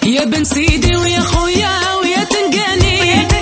يا بن سيدي ويا خويا ويا تنقاني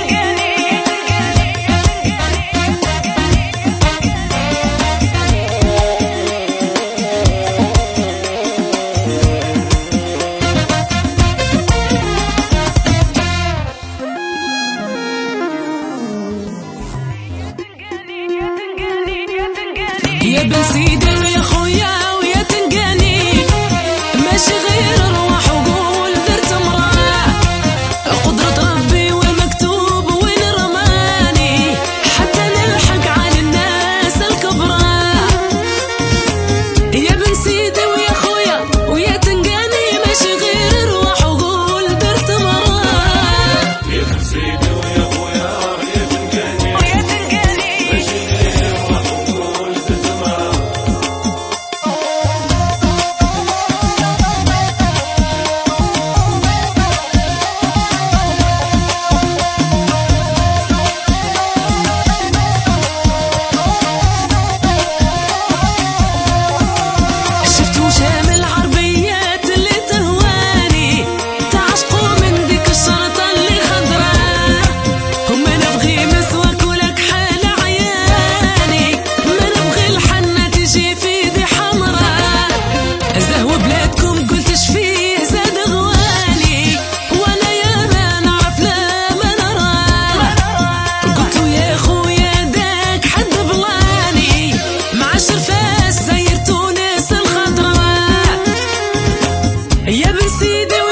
يا بن سيدي ويا خويا ويا تنقاني ماشي غير روح وقول درت مراه قدرة ربي والمكتوب وين رماني حتى نلحق على الناس الكبرى. يا بن سيدي ويا خويا ويا تنقاني ماشي غير روح وقول درت مراه. يا بن سيدي ويا خويا ويا تنقاني ماشي غير روح وقول درت مراه. يا بن سيدي